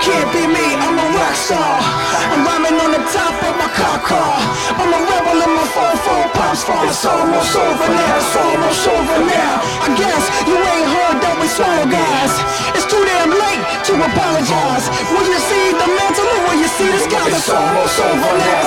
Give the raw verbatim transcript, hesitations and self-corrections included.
can't be me, I'm a rock star. I'm rhyming on the top of my car car. I'm a rebel in my four four pops far. It's almost over now, it's almost over now. I guess you ain't heard that we swallow guys. It's too damn late to apologize. When you see the mantle or when you see the sky, it's almost over now.